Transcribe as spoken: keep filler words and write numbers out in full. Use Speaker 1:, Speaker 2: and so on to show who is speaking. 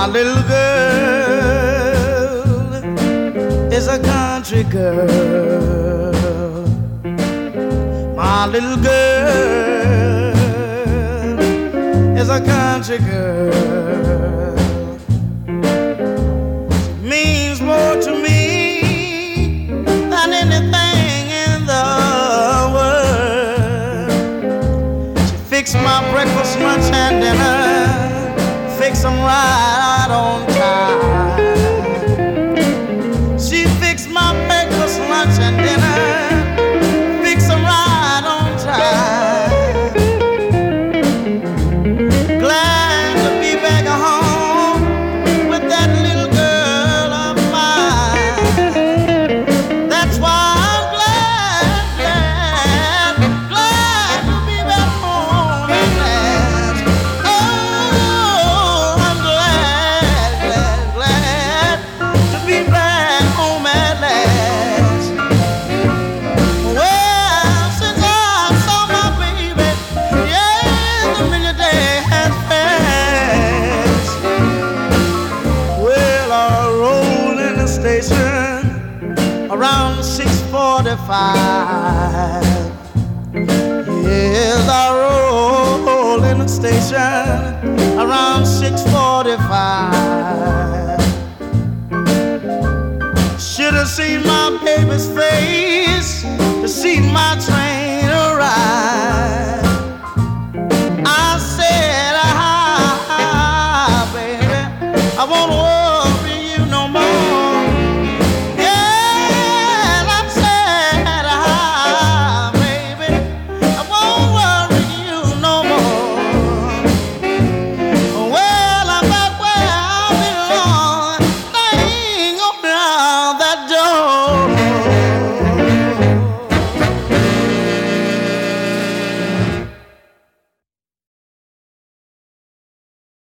Speaker 1: My little girl is a country girl. My little girl is a country girl. She means more to me than anything in the world. She fixed my breakfast, lunch, and dinner. Fix them right on time. She fixed my breakfast, lunch, and dinner. Fix them right on time. Glad to be back home with that little girl of mine. That's why I'm glad, glad, glad to be back home at last. Oh, around six forty-five. Yes, I roll in the station around six forty-five. Should have seen my baby's face to see my train arrive.